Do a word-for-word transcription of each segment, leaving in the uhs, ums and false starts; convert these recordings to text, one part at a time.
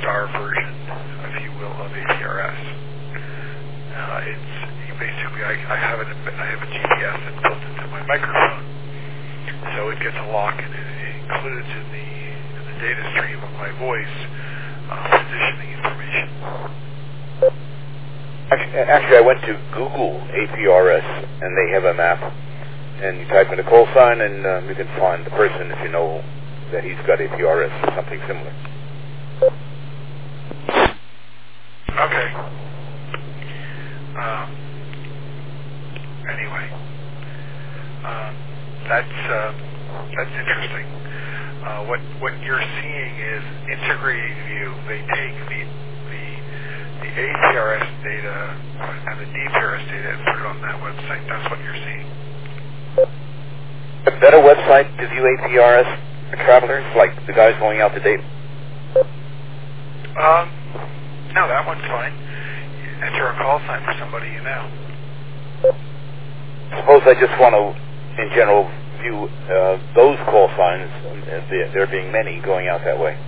star version, if you will, of A P R S. Uh, it's you basically I, I have it. I have a G P S that's built into my microphone, so it gets a lock and it, it includes in the in the data stream of my voice uh, positioning information. Actually, actually, I went to Google A P R S and they have a map, and you type in a call sign and um, you can find the person if you know that he's got A P R S or something similar. Okay. Um, anyway, um, that's uh, that's interesting. Uh, what what you're seeing is integrated view. They take the the the A P R S data and the D P R S data and put it on that website. That's what you're seeing. A better website to view A P R S for travelers, like the guys going out to date? Um, no, that one's fine. Enter a call sign for somebody you know. Suppose I just want to, in general, view uh, those call signs. Uh, there, there being many going out that way.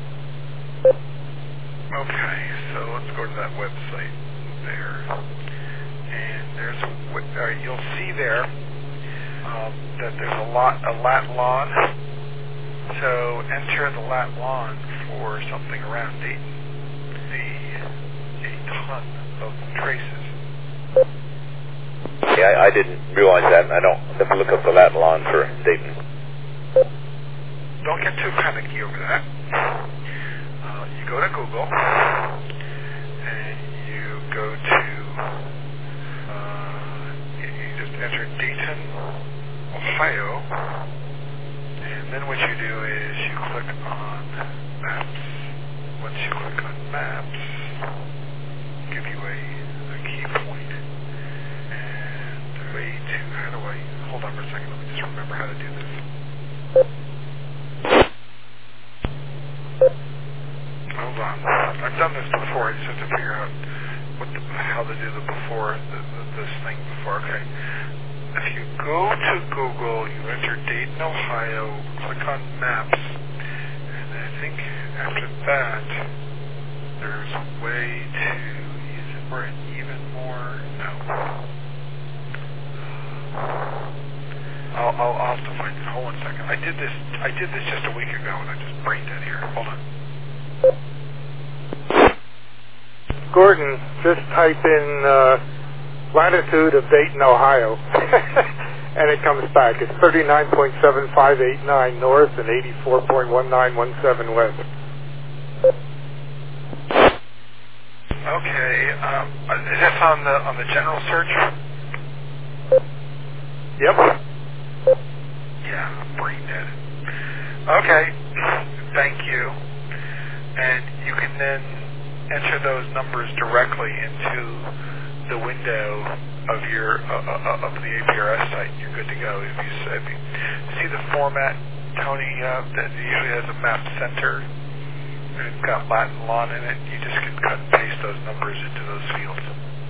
Okay, so let's go to that website there, and there's a. Uh, you'll see there um, that there's a lot a lat lon. So enter the lat lon for something around Dayton. See a ton of traces. Yeah, I, I didn't realize that. I don't have to look up the lat lon for Dayton. Don't get too panicky over that. Uh, you go to Google and you go to uh, you, you just enter Dayton, Ohio, and then what you do is you click on Maps. Once you click on Maps, give you a, a key point and a way to how do I hold on for a second? Let me just remember how to do this. Hold on. I've done this before. I just have to figure out what the, how to do the before the, the, this thing before. Okay. If you go to Google, you enter Dayton, Ohio, click on Maps, and I think after that, there's a way to use it for it even more. No. Uh, I'll, I'll, I'll have to find it. Hold on a second. I did this. I did this just a week ago, and I just brain dead here. Hold on. Gordon, just type in uh, latitude of Dayton, Ohio, and it comes back. It's thirty-nine point seven five eight nine north and eighty-four point one nine one seven west. Okay, um, is this on the on the general search? Yep. Yeah, I'm brain dead. Okay, thank you. And you can then enter those numbers directly into the window of your uh, uh, of the A P R S site. You're good to go. If you, if you see the format, Tony, uh, that usually has a map center and it's got Latin lon in it, you just can cut and paste those numbers into those fields.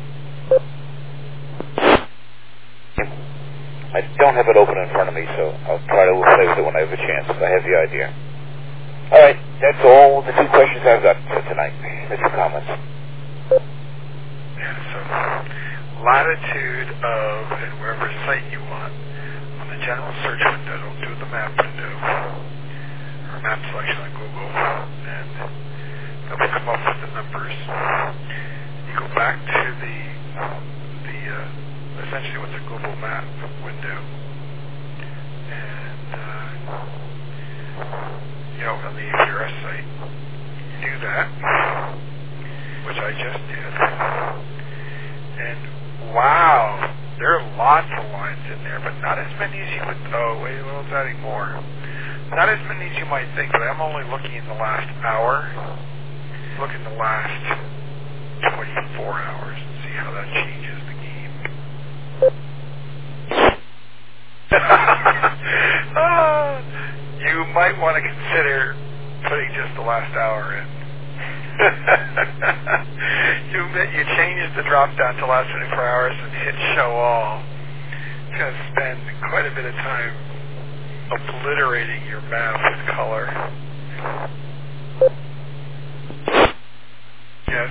I don't have it open in front of me, so I'll try to play with it when I have a chance. I have the idea. All right, that's all the two questions I've got for tonight. The two comments. Yeah, so latitude of and wherever site you want on the general search window. Don't do the map window or map selection on Google, and that will come up with the numbers. You go back to the the uh, essentially what's a Google map window, and uh, you know, on the A P R S site, you do that, which I just did, and wow, there are lots of lines in there, but not as many as you would, oh wait, well it's adding more, not as many as you might think, but I'm only looking in the last hour, look in the last twenty-four hours, and see how that changes the game. uh, you might want to consider putting just the last hour in. you you change the drop down to last twenty-four hours and hit show all. It's going to spend quite a bit of time obliterating your map with color.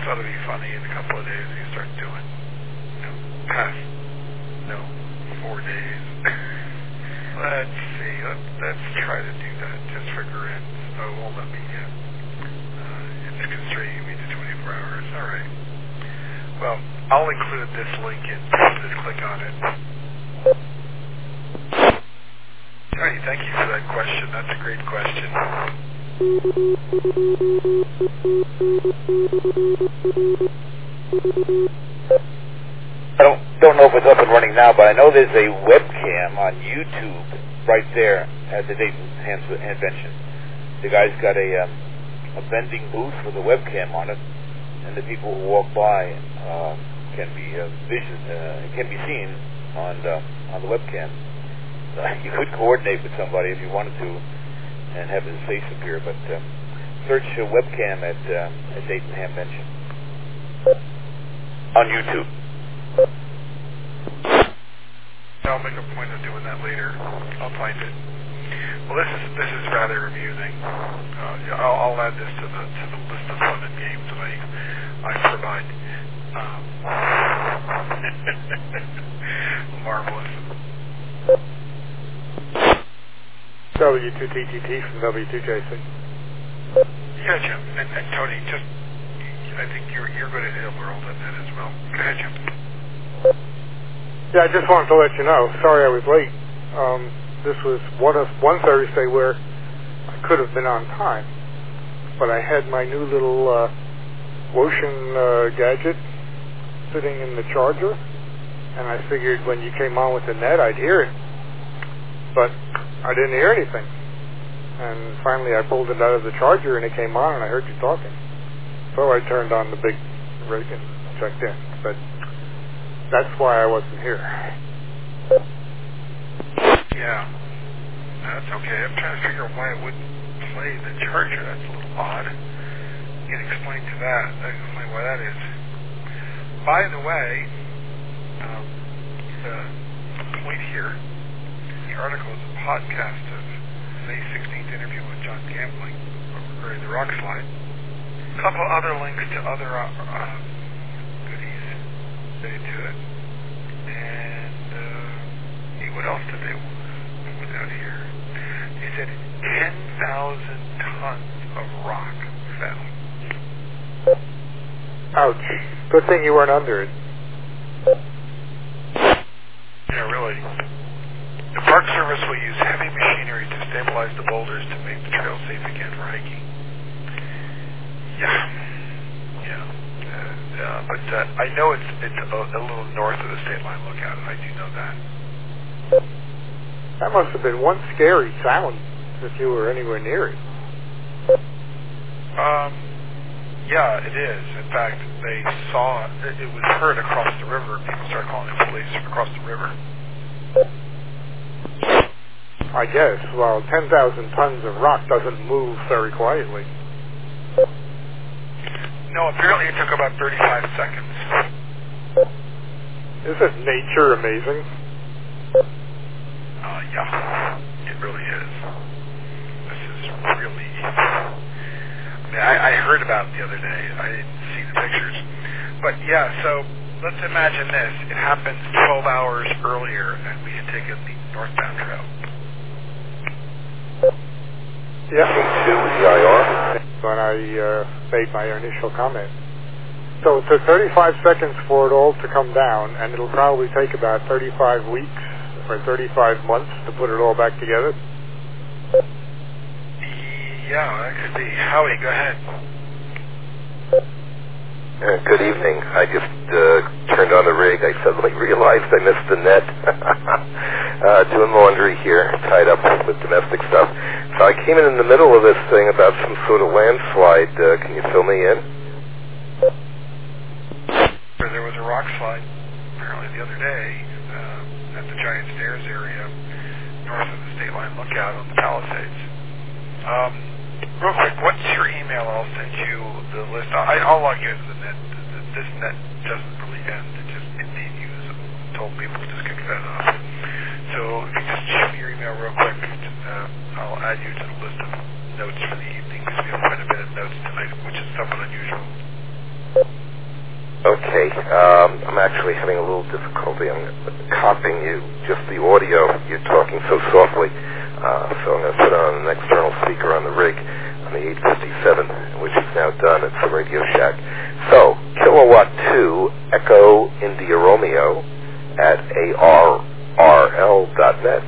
thought it'd be funny in a couple of days you start doing, you know, past, no, four days. Let's see, let's, let's try to do that just for grins. Oh, it won't let me yet. Uh, it's constraining me to twenty-four hours. All right. Well, I'll include this link in. Just click on it. Tony, thank you for that question. That's a great question. I don't don't know if it's up and running now, but I know there's a webcam on YouTube right there at the Dayton Hand Invention. The guy's got a um, a vending booth with a webcam on it, and the people who walk by uh, can be uh, vision uh, can be seen on the, on the webcam. Uh, you could coordinate with somebody if you wanted to, and have his face appear. But uh, search uh, webcam at uh, at Dayton Hamvention on YouTube. I'll make a point of doing that later. I'll find it. Well, this is this is rather amusing. Uh, yeah, I'll, I'll add this to the to the list of fun and games that I I provide. Um, marvelous. W two T T T from W two J C. Yeah, Jim. And, and Tony, just I think you're you're good at the world at that as well. Go ahead, Jim. Yeah, I just wanted to let you know. Sorry I was late. Um, this was one of one Thursday where I could have been on time, but I had my new little uh, Woshin uh, gadget sitting in the charger, and I figured when you came on with the net, I'd hear it, but I didn't hear anything. And finally, I pulled it out of the charger, and it came on, and I heard you talking. So I turned on the big rig and checked in, but that's why I wasn't here. Yeah, that's okay. I'm trying to figure out why it wouldn't play the charger. That's a little odd. You can explain to that. I can explain why that is. By the way, um, the point here, the article is a podcast of May sixteenth interview with John Gambling regarding the rock slide. A couple other links to other uh, uh, goodies related to it. And uh, see, what else did they put out here? They said ten thousand tons of rock found. Ouch. Good thing you weren't under it. Yeah, really. The Park Service will use heavy machinery to stabilize the boulders to make the trail safe again for hiking. Yeah. Yeah. Uh, uh, but uh, I know it's it's a, a little north of the state line lookout. I do know that. That must have been one scary sound if you were anywhere near it. Um, yeah, it is. In fact, they saw it, it was heard across the river. People started calling the police across the river. I guess. Well, ten thousand tons of rock doesn't move very quietly. No, apparently it took about thirty-five seconds. Isn't nature amazing? Uh, yeah, it really is. This is really... I mean, I, I heard about it the other day. I didn't see the pictures. But yeah, so let's imagine this. It happened twelve hours earlier and we had taken the northbound trail. Yeah. two E I R. When I uh, made my initial comment. So it took thirty-five seconds for it all to come down, and it'll probably take about thirty-five weeks or thirty-five months to put it all back together. Yeah, that could be. Howie, go ahead. Uh, good evening. I just uh, turned on the rig. I suddenly realized I missed the net. uh, doing laundry here, tied up with domestic stuff. So I came in in the middle of this thing about some sort of landslide. Uh, can you fill me in? There was a rock slide apparently the other day uh, at the Giant Stairs area north of the state line lookout on the Palisades. Um, real quick, what's your email? I'll send you the list. I, I'll log you into the net. This net doesn't really end. It just continues. I told people to just get fed up. So if you just shoot me your email real quick, uh, I'll add you to the list of notes for the evening because we have quite a bit of notes tonight, which is somewhat unusual. Okay, um, I'm actually having a little difficulty. I'm copying you, just the audio. You're talking so softly. Uh, so I'm going to put on an external speaker on the rig on the eight fifty-seven, which is now done. It's the Radio Shack. So, Kilowatt two, Echo India Romeo at A R R L dot net.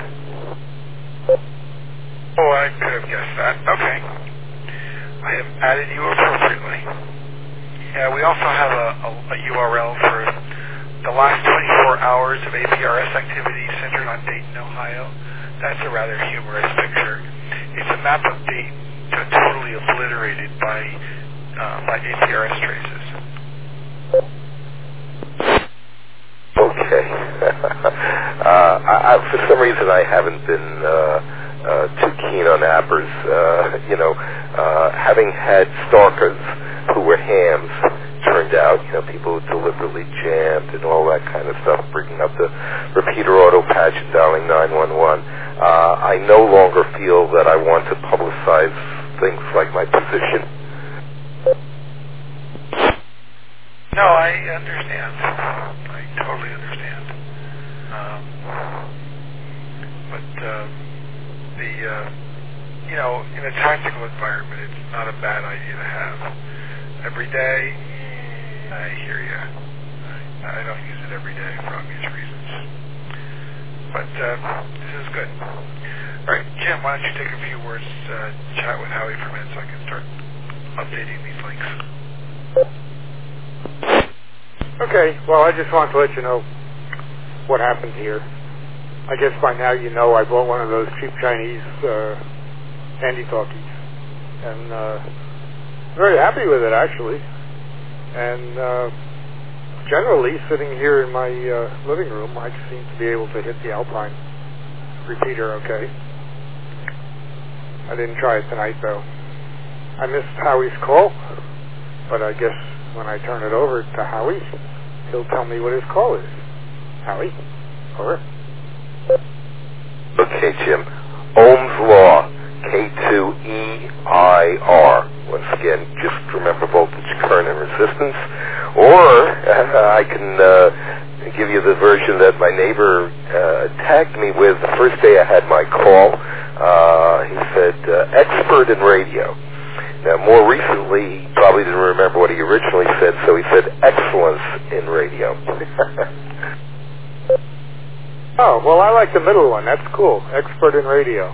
Oh, I could have guessed that. Okay. I have added you appropriately. Yeah, we also have a, a, a U R L for the last twenty-four hours of A P R S activity centered on Dayton, Ohio. That's a rather humorous picture. It's a map of Dayton t- totally obliterated by uh, by A P R S traces. Okay. uh, I, I, for some reason, I haven't been uh, uh, too keen on appers. Uh, you know, uh, having had stalkers who were hams, turned out, you know, people who deliberately jammed and all that kind of stuff, bringing up the repeater auto patch and dialing nine one one. Uh, I no longer feel that I want to publicize things like my position. No, I understand. I totally understand. Um, but uh, the, uh, you know, in a tactical environment, it's not a bad idea to have. Every day, I hear you. I, I don't use it every day for obvious reasons. But uh, this is good. All right, Jim, why don't you take a few words, uh, chat with Howie for a minute so I can start updating these links. Okay, well, I just want to let you know what happened here. I guess by now you know I bought one of those cheap Chinese uh, handy-talkies. And... Uh, very happy with it, actually. And uh, generally, sitting here in my uh, living room, I seem to be able to hit the Alpine repeater okay. I didn't try it tonight, though. I missed Howie's call, but I guess when I turn it over to Howie, he'll tell me what his call is. Howie? Over. Okay, Jim. Ohm's Law, K two E I R. Once again, just remember voltage, current, and resistance. Or uh, I can uh, give you the version that my neighbor uh, tagged me with the first day I had my call. Uh, he said, uh, expert in radio. Now, more recently, he probably didn't remember what he originally said, so he said excellence in radio. Oh, well, I like the middle one. That's cool. Expert in radio.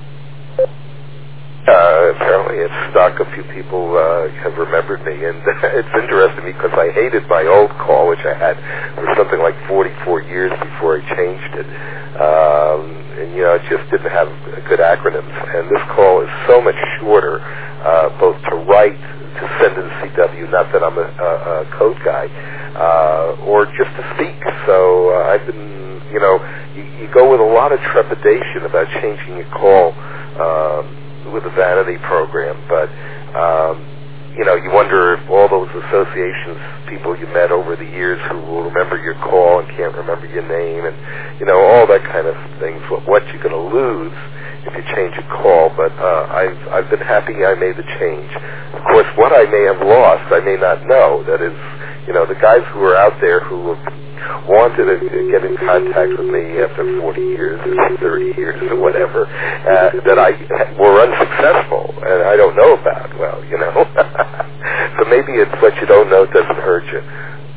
Uh, apparently it's stuck. A few people uh, have remembered me, and it's interesting because I hated my old call, which I had for something like forty-four years before I changed it. Um, and, you know, it just didn't have good acronyms. And this call is so much shorter, uh, both to write, to send in C W, not that I'm a, a, a code guy, uh, or just to speak. So uh, I've been, you know, you, you go with a lot of trepidation about changing your call um, with a vanity program, but um, you know, you wonder if all those associations, people you met over the years who will remember your call and can't remember your name, and you know, all that kind of things, what, what you're going to lose if you change a call. But uh, I've I've been happy I made the change. Of course, what I may have lost, I may not know. That is, you know, the guys who are out there who have wanted to get in contact with me after forty years or thirty years or whatever, uh, that I were unsuccessful and I don't know about. Well, you know, so maybe it's what you don't know doesn't hurt you.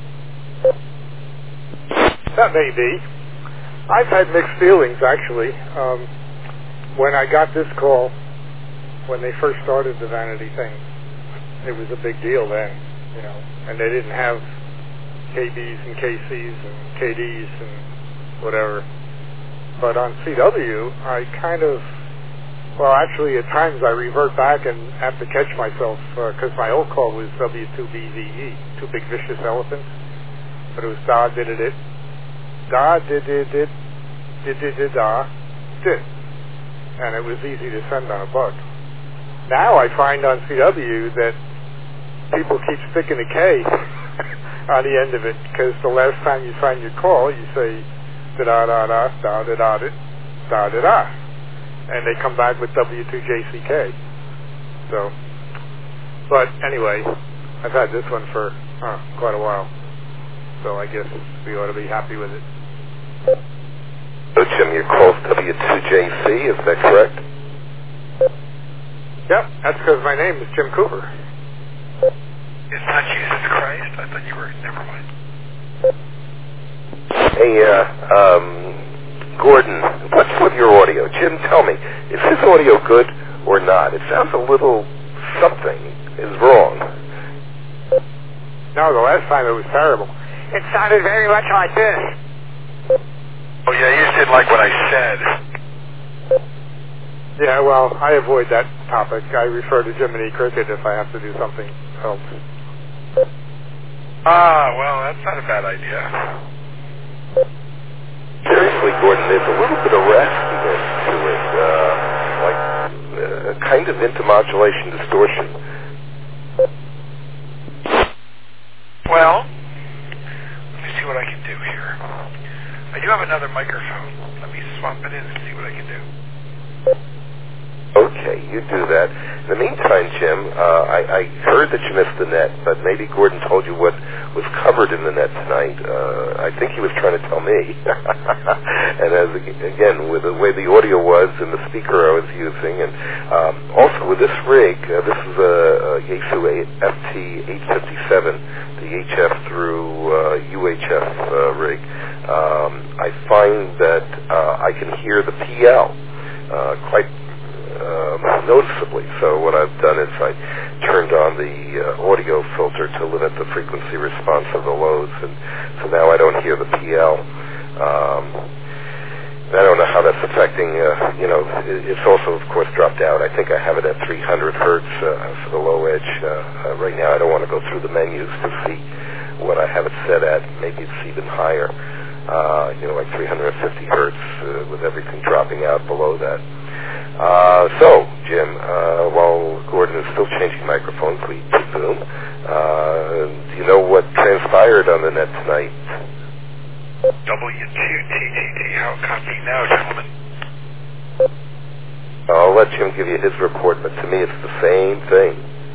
That may be. I've had mixed feelings, actually. Um, when I got this call, when they first started the vanity thing, it was a big deal then, you know, and they didn't have K Bs and K Cs and K Ds and whatever. But on C W, I kind of, well, actually at times I revert back and have to catch myself because uh, my old call was W two B V E, Two Big Vicious Elephants, but it was da did it it, da did did did did did did da did, and it was easy to send on a bug. Now I find on C W that people keep sticking a K on the end of it, because the last time you sign your call, you say da da da da da da da da da da, and they come back with W two J C K. So, but anyway, I've had this one for uh, quite a while. So I guess we ought to be happy with it. So, Jim, you're called W two J C, is that correct? Yep, that's because my name is Jim Cooper. It's not Jesus Christ? I thought you were... Never mind. Hey, uh, um, Gordon, what's with your audio? Jim, tell me, is his audio good or not? It sounds a little something is wrong. No, the last time it was terrible. It sounded very much like this. Oh, yeah, you just didn't like what I said. Yeah, well, I avoid that topic. I refer to Jiminy Cricket if I have to do something else. Ah, well, that's not a bad idea. Seriously, Gordon, there's a little bit of raspiness to it, uh, like uh, a kind of intermodulation distortion. Well, let me see what I can do here. I do have another microphone. Let me swap it in and see what I can do. Okay, you do that. In the meantime, Jim, uh, I, I heard that you missed the net, but maybe Gordon told you what was covered in the net tonight. Uh, I think he was trying to tell me. And as again, with the way the audio was and the speaker I was using, and um, also with this rig, uh, this is a, a Yaesu F T eight fifty-seven, the H F through uh, U H F uh, rig. Um, I find that uh, I can hear the P L uh, quite Um, noticeably. So what I've done is I turned on the uh, audio filter to limit the frequency response of the lows, and so now I don't hear the P L. Um, I don't know how that's affecting, uh, you know, it, it's also, of course, dropped out. I think I have it at three hundred hertz uh, for the low edge. Uh, uh, right now I don't want to go through the menus to see what I have it set at. Maybe it's even higher, uh, you know, like three hundred fifty hertz uh, with everything dropping out below that. Uh, so, Jim, uh, while Gordon is still changing microphones, we presume, uh, do you know what transpired on the net tonight? W two T T T, how copy now, gentlemen? I'll let Jim give you his report, but to me it's the same thing.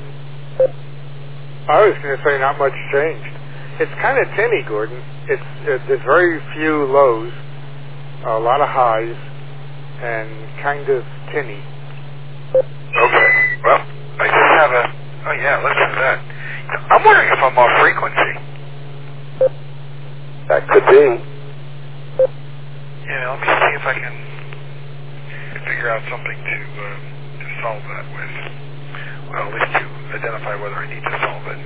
I was going to say not much changed. It's kind of tinny, Gordon. It's it, there's very few lows, a lot of highs, and kind of tinny. Okay. Well, I just have a... Oh, yeah, listen to that. I'm wondering if I'm off frequency. That could be. Yeah, let me see if I can figure out something to, uh, to solve that with. Well, at least to identify whether I need to solve it.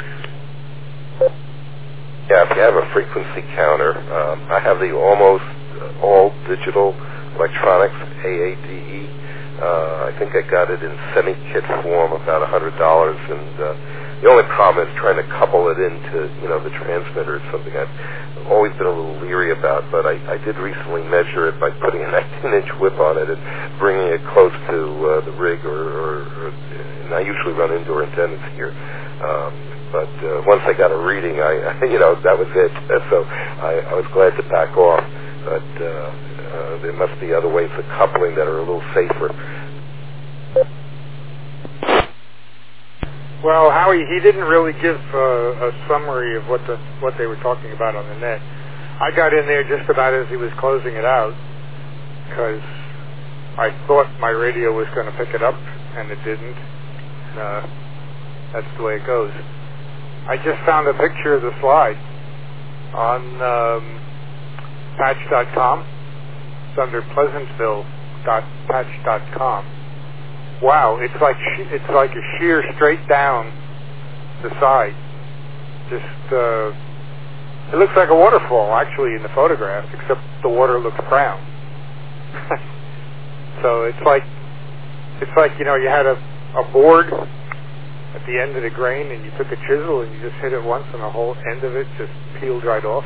Yeah, if you have a frequency counter, um, I have the almost uh, all digital electronics, A A D E. Uh, I think I got it in semi-kit form, about one hundred dollars, and uh, the only problem is trying to couple it into, you know, the transmitter. It's something I've always been a little leery about, but I, I did recently measure it by putting a nineteen-inch whip on it and bringing it close to uh, the rig, or, or, or and I usually run indoor antennas here. Um, but uh, once I got a reading, I, you know, that was it. So I, I was glad to back off, but uh, Uh, there must be other ways of coupling that are a little safer. Well, Howie, he didn't really give uh, a summary of what the what they were talking about on the net. I got in there just about as he was closing it out, because I thought my radio was going to pick it up, and it didn't. Uh, that's the way it goes. I just found a picture of the slide on um, patch dot com. It's under pleasantville dot patch dot com. Wow, it's like it's like a sheer straight down the side. Just uh, it looks like a waterfall actually in the photograph, except the water looks brown. So it's like it's like you know you had a, a board at the end of the grain, and you took a chisel and you just hit it once, and the whole end of it just peeled right off.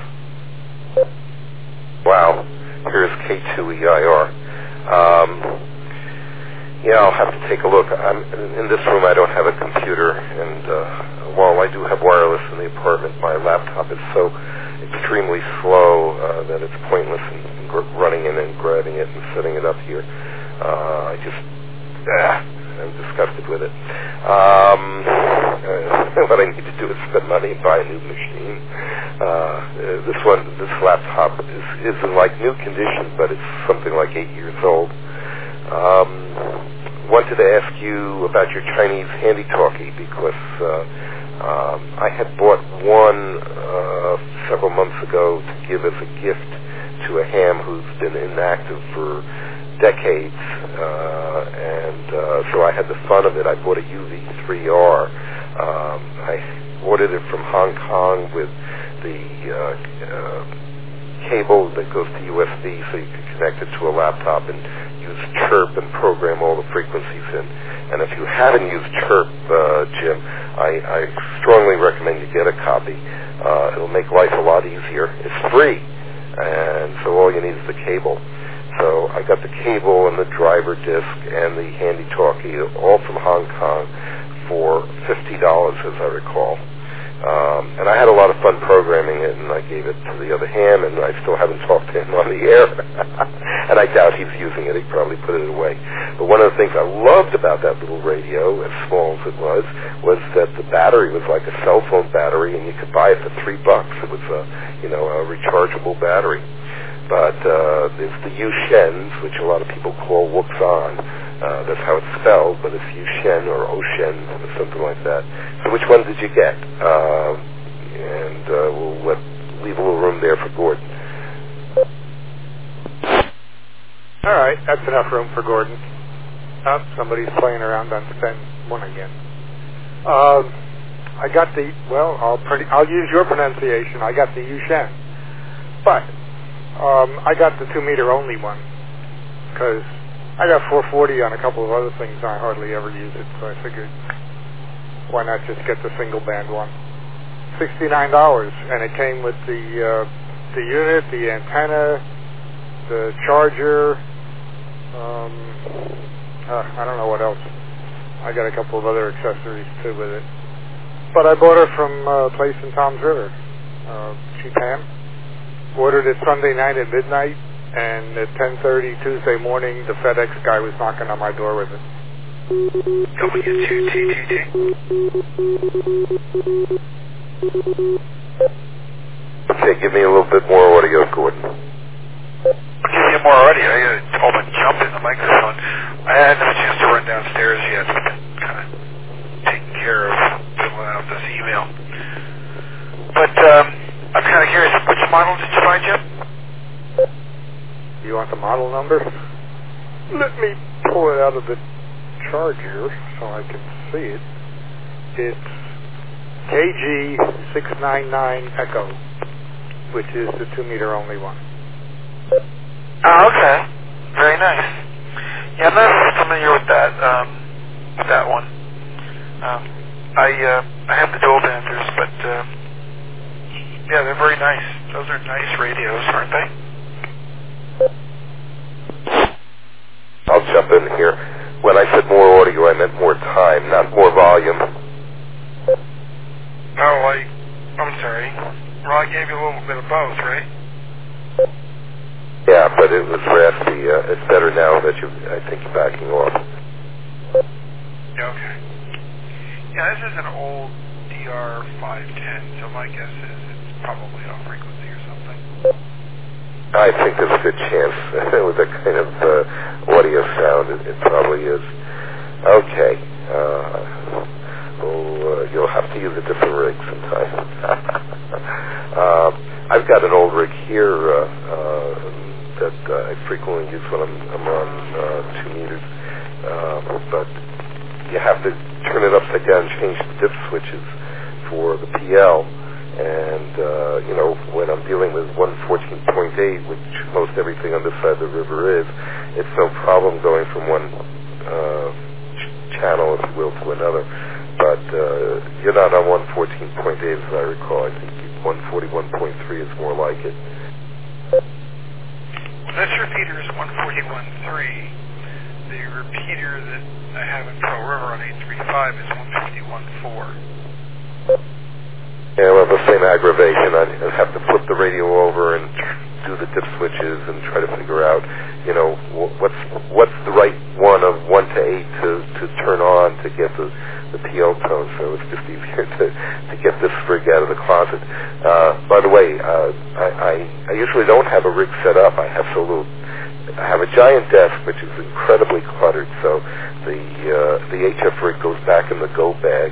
Wow. Here's K two E I R. Um, yeah, I'll have to take a look. I'm, in this room I don't have a computer, and uh, while I do have wireless in the apartment, my laptop is so extremely slow uh, that it's pointless in gr- running in and grabbing it and setting it up here. Uh, I just, ah, I'm disgusted with it. Um, uh, what I need to do is spend money and buy a new machine. Uh, this one, this laptop is, is in like new condition, but it's something like eight years old. Um, wanted to ask you about your Chinese handy-talkie because uh, um, I had bought one uh, several months ago to give as a gift to a ham who's been inactive for decades, uh, and uh, so I had the fun of it. I bought a U V three R. Um, I ordered it from Hong Kong with the uh, uh, cable that goes to U S B, so you can connect it to a laptop and use Chirp and program all the frequencies in. And if you haven't used Chirp, uh, Jim, I, I strongly recommend you get a copy. Uh, it'll make life a lot easier. It's free, and so all you need is the cable. So I got the cable and the driver disc and the handy-talkie, all from Hong Kong, for fifty dollars, as I recall. Um, and I had a lot of fun programming it, and I gave it to the other ham, and I still haven't talked to him on the air. And I doubt he's using it. He probably put it away. But one of the things I loved about that little radio, as small as it was, was that the battery was like a cell phone battery, and you could buy it for three bucks. It was a, you know, a rechargeable battery. But uh, there's the Yushens, which a lot of people call Wuxan. Uh, that's how it's spelled, but it's Yushen or Oshen or something like that. So which one did you get? Uh, and uh, we'll let, leave a little room there for Gordon. All right, that's enough room for Gordon. Oh, somebody's playing around on Fen one again. Um, I got the, well, I'll, pretty, I'll use your pronunciation. I got the Yushen. But Um, I got the two-meter only one because I got four forty on a couple of other things. I hardly ever use it, so I figured why not just get the single-band one. sixty-nine dollars, and it came with the uh, the unit, the antenna, the charger. Um, uh, I don't know what else. I got a couple of other accessories too with it. But I bought it from a place in Toms River, uh, cheap ham. Ordered it Sunday night at midnight, and at ten thirty Tuesday morning, the FedEx guy was knocking on my door with it. W two T T T. Okay, give me a little bit more audio, Gordon. I'll give you more audio. I got a whole bunch of jump in the microphone. I hadn't had a chance to run downstairs yet. So I've been kind of taking care of filling out this email. But, um... I'm kind of curious, which model did you find, Jim? You want the model number? Let me pull it out of the charger so I can see it. It's K G six nine nine Echo, which is the two-meter only one. Oh, okay. Very nice. Yeah, I'm not familiar with that, um, with that one. Um, I, uh, I have the dual banders, but, um, yeah, they're very nice. Those are nice radios, aren't they? I'll jump in here. When I said more audio, I meant more time, not more volume. Oh, I... I'm sorry. Well, I gave you a little bit of both, right? Yeah, but it was raspy. Uh, it's better now that you, I think you're backing off. Yeah, okay. Yeah, this is an old D R five ten, so my guess is probably off frequency or something. I think there's a good chance with that kind of uh, audio sound, it, it probably is. Okay. Uh, well, uh, you'll have to use a different rig sometime. uh, I've got an old rig here uh, uh, that uh, I frequently use when I'm, I'm on uh, two meters. Uh, but you have to turn it upside down and change the dip switches for the P L. And, uh, you know, when I'm dealing with one fourteen point eight, which most everything on this side of the river is, it's no problem going from one uh, ch- channel, if you will, to another. But uh, you're not on one fourteen point eight, as I recall. I think one forty-one point three is more like it. Well, this repeater is one forty-one point three. The repeater that I have in Pearl River on eight three five is one fifty-one point four. Yeah, well, the same aggravation. I'd have to flip the radio over and do the dip switches and try to figure out, you know, what's what's the right one of one to eight to, to turn on to get the, the P L tone, so it's just easier to, to get this rig out of the closet. Uh, by the way, uh, I, I, I usually don't have a rig set up. I have so little. I have a giant desk, which is incredibly cluttered, so the uh, the H F rig goes back in the go bag.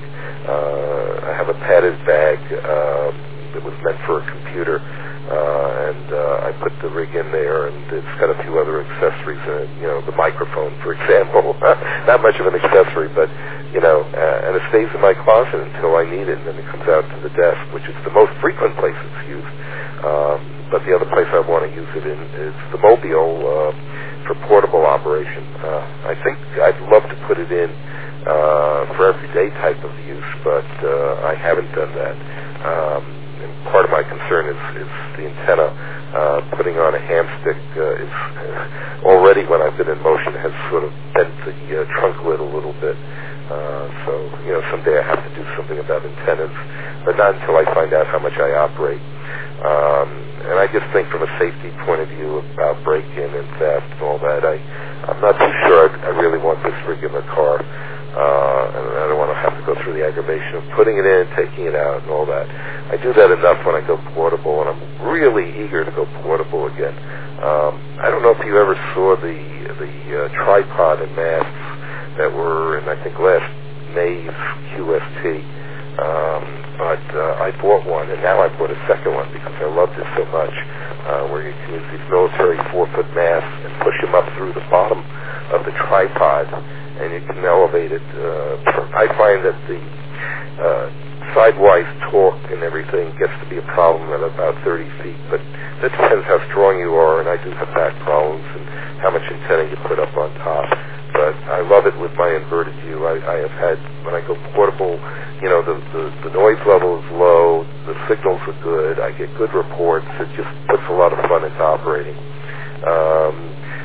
Uh, I have a padded bag uh, that was meant for a computer, uh, and uh, I put the rig in there, and it's got a few other accessories in it, you know, the microphone, for example. Not much of an accessory, but, you know, uh, and it stays in my closet until I need it, and then it comes out to the desk, which is the most frequent place it's used. Um, but the other place I want to use it in is the Mobile uh, for portable operation. Uh, I think I'd love to put it in uh, for everyday type of use, but uh, I haven't done that. Um, and part of my concern is, is the antenna. Uh, putting on a ham stick uh, is uh, already, when I've been in motion, has sort of bent the uh, trunk lid a little bit. Uh, so, you know, someday I have to do something about antennas, but not until I find out how much I operate. Um, and I just think from a safety point of view about break-in and theft and all that, I, I'm not too sure I, I really want this rig in the car. Uh, and I don't want to have to go through the aggravation of putting it in, taking it out, and all that. I do that enough when I go portable, and I'm really eager to go portable again. Um, I don't know if you ever saw the, the uh, tripod and masks that were in, I think, last May's Q S T. Um, but uh, I bought one, and now I bought a second one because I loved it so much, uh, where you can use these military four-foot masks and push them up through the bottom of the tripod, and you can elevate it. Uh, I find that the uh, sidewise torque and everything gets to be a problem at about thirty feet, but that depends how strong you are, and I do have back problems and how much antenna you put up on top. But I love it with my inverted view. I, I have had, when I go portable, you know, the, the, the noise level is low, the signals are good, I get good reports, it just puts a lot of fun into operating. Um,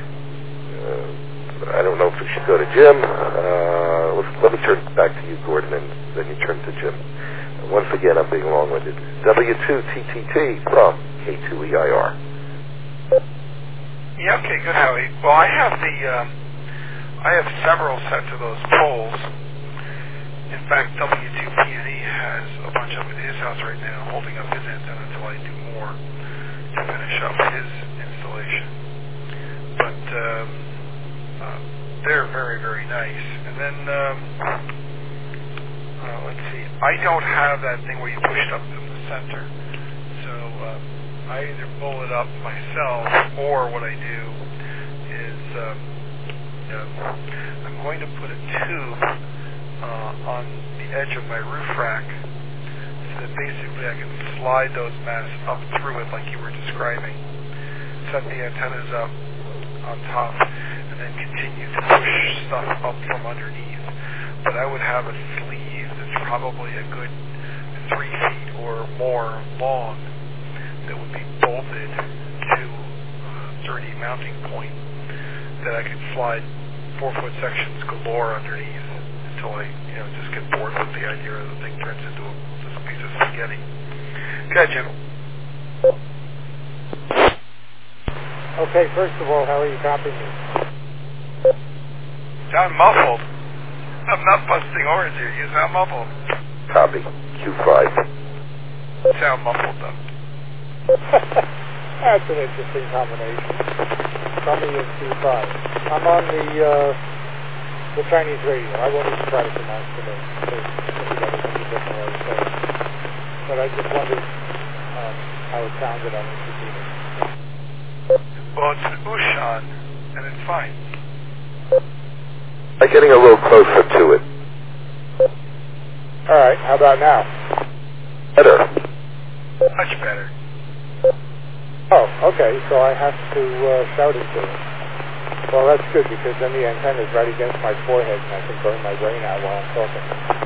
uh, I don't know if we should go to Jim. Uh, let's, let me turn back to you, Gordon, and then you turn to Jim. Once again, I'm being long-winded. W two T T T from K two E I R. Yeah, okay, good, Howie. Well, I have the... Um I have several sets of those poles. In fact, W two P N E has a bunch of them at his house right now, holding up his antenna until I do more to finish up his installation. But um, uh, they're very, very nice. And then, um, uh, let's see, I don't have that thing where you push it up to the center. So uh, I either pull it up myself, or what I do is... Um, Uh, I'm going to put a tube uh, on the edge of my roof rack so that basically I can slide those masts up through it like you were describing, set the antennas up on top, and then continue to push stuff up from underneath. But I would have a sleeve that's probably a good three feet or more long that would be bolted to a sturdy mounting point that I could slide four-foot sections galore underneath until I, you know, just get bored with the idea of the thing turns into a, just a piece of spaghetti. Go ahead, Jim. Okay, first of all, how are you copying me? Sound muffled. I'm not busting orange here. You sound muffled. Copy. Q five. Sound muffled, though. That's an interesting combination. Tommy and Q five. I'm on the uh, the Chinese radio. I won't even try to pronounce the name. Everybody's going to be different way to say it. But I just wondered um, how it sounded on the computer. Well, it's an Ushan, and it's fine. I'm getting a little closer to it. All right. How about now? Better. Much better. Oh, okay. So I have to uh, shout into it. Well, that's good, because then the antenna is right against my forehead, and I can burn my brain out while I'm talking.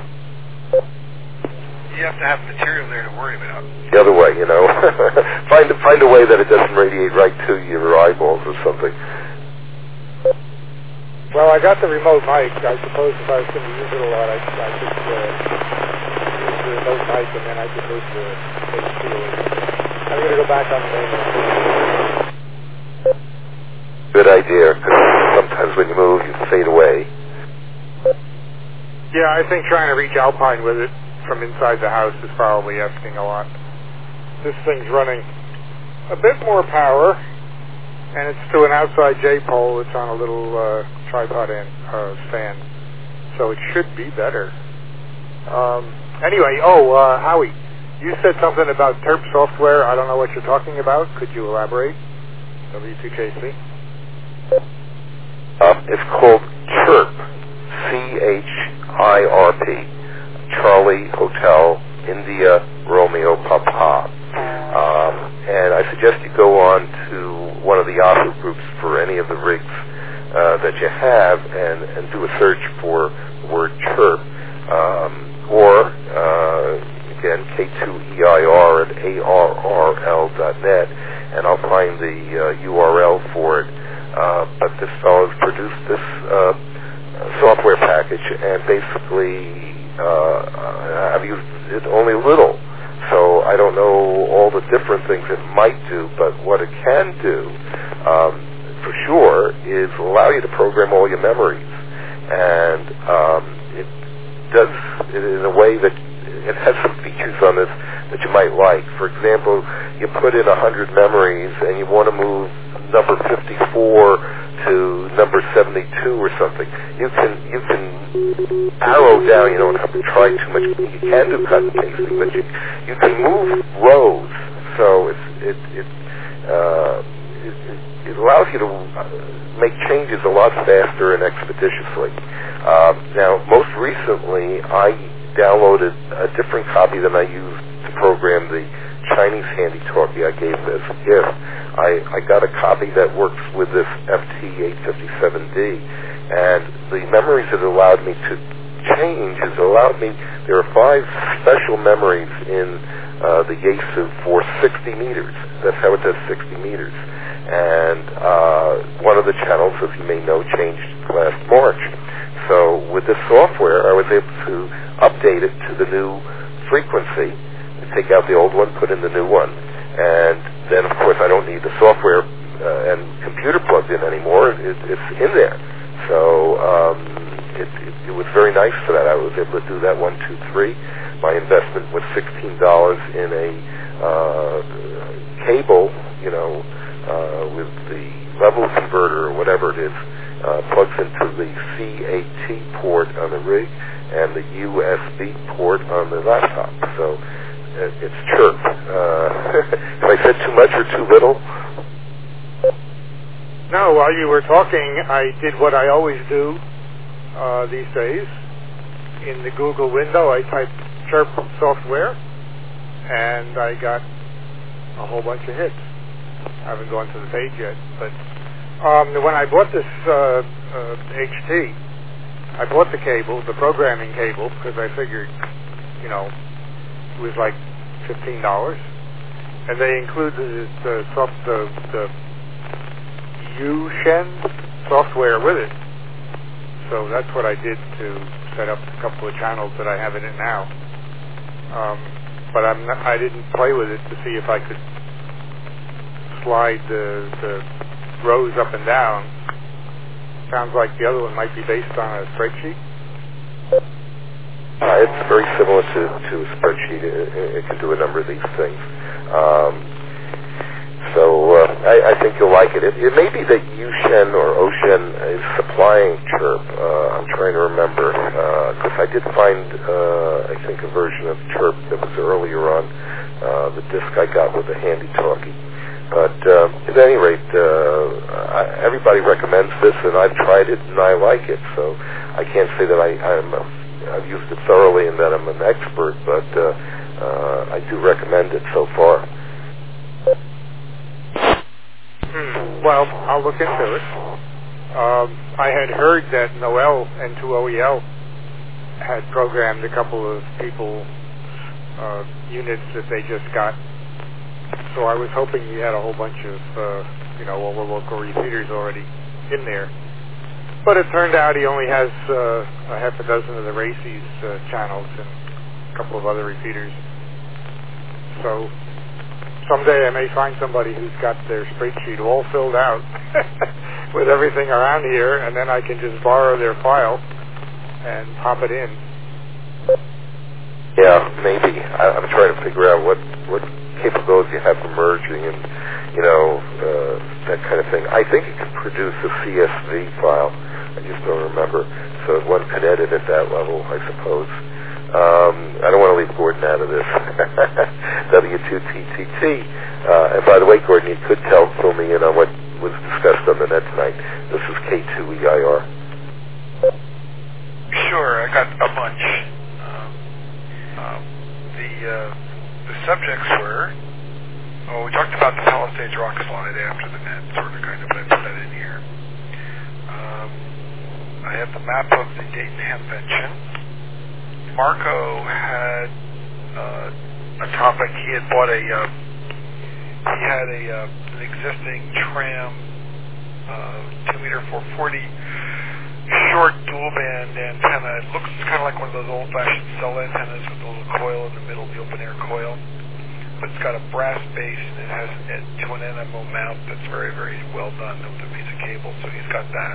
You have to have material there to worry about. The other way, you know. find, find a way that it doesn't radiate right to your eyeballs or something. Well, I got the remote mic. I suppose if I was going to use it a lot, I, I could uh, use the remote mic, and then I could move the H P a little bit. I'm going to go back on the main one. Good idea, because sometimes when you move, you fade away. Yeah, I think trying to reach Alpine with it from inside the house is probably asking a lot. This thing's running a bit more power, and it's to an outside J-pole. It's on a little uh, tripod end, uh, stand, so it should be better. Um, anyway, oh, uh, Howie, you said something about Terp software. I don't know what you're talking about. Could you elaborate? W two J C. Uh, it's called Chirp, C H I R P, Charlie Hotel India Romeo Papa. Um, and I suggest you go on to one of the Yahoo groups for any of the rigs uh, that you have and, and do a search for the word Chirp. Um, or, uh, again, K two E I R at A R R L dot net, and I'll find the uh, U R L for it. Uh, but this fellow's produced this uh, software package, and basically uh, I've used it only a little, so I don't know all the different things it might do, but what it can do, um, for sure, is allow you to program all your memories, and um, it does it in a way that it has some features on this that you might like. For example, you put in one hundred memories and you want to move number fifty-four to number seventy-two or something. You can you can arrow down. You don't have to try too much. You can do cut and pasting, but you you can move rows. So it's it it uh, it, it allows you to make changes a lot faster and expeditiously. Uh, now, most recently, I downloaded a different copy than I used to program the Chinese handy-talkie I gave as a gift. I, I got a copy that works with this F T eight fifty-seven D, and the memories it allowed me to change is allowed me, there are five special memories in uh, the Yaesu for sixty meters. That's how it does sixty meters. And uh, one of the channels, as you may know, changed last March. So with this software, I was able to update it to the new frequency, take out the old one, put in the new one, and then, of course, I don't need the software uh, and computer plugged in anymore. It, it's in there. So um, it, it, it was very nice for that. I was able to do that one, two, three. My investment was sixteen dollars in a uh, cable, you know, uh, with the level converter or whatever it is, uh, plugs into the C A T port on the rig and the U S B port on the laptop. So uh, it's Chirp. Uh, have I said too much or too little? No, while you were talking, I did what I always do uh, these days. In the Google window, I typed Chirp software, and I got a whole bunch of hits. I haven't gone to the page yet, but um, when I bought this uh, uh, H T, I bought the cable, the programming cable, because I figured, you know, it was like fifteen dollars, and they included the the, soft, the, the U-Shen software with it. So that's what I did to set up a couple of channels that I have in it now. Um, but I'm not, I didn't play with it to see if I could slide the, the rows up and down. Sounds like the other one might be based on a spreadsheet. Uh, it's very similar to, to a spreadsheet. It, it can do a number of these things. Um, so uh, I, I think you'll like it. It, it may be that U-Shen or O-Shen is supplying Chirp. Uh, I'm trying to remember, because uh, I did find, uh, I think, a version of Chirp that was earlier on uh, the disc I got with the handy-talkie. But uh, at any rate, uh, I, everybody recommends this, and I've tried it, and I like it. So I can't say that I, I'm a, I've used it thoroughly and that I'm an expert, but uh, uh, I do recommend it so far. Hmm. Well, I'll look into it. Um, I had heard that Noel N two O E L had programmed a couple of people uh, units that they just got. So I was hoping he had a whole bunch of, uh, you know, all the local repeaters already in there. But it turned out he only has uh, a half a dozen of the Races uh, channels and a couple of other repeaters. So someday I may find somebody who's got their spreadsheet all filled out with everything around here, and then I can just borrow their file and pop it in. Yeah, maybe. I, I'm trying to figure out what, what capabilities you have for merging and, you know, uh, that kind of thing. I think it can produce a C S V file. I just don't remember. So one could edit at that level, I suppose. Um, I don't want to leave Gordon out of this. W two T T T. Uh, and by the way, Gordon, you could tell, fill me in on what was discussed on the net tonight. This is K two E I R. Sure, I got a bunch. Um, um, the uh, the subjects were, oh, we talked about the Palisades rock slide after the net, sort of, kind of, I put that in here. Um, I have the map of the Dayton Hamvention. Marco had uh, a topic. He had bought a, uh, he had a uh, an existing tram, uh, two meter four forty short dual band antenna. It looks kind of like one of those old fashioned cell antennas with a little coil in the middle, the open air coil. But it's got a brass base and it has it to an N M O mount that's very, very well done with a piece of cable. So he's got that.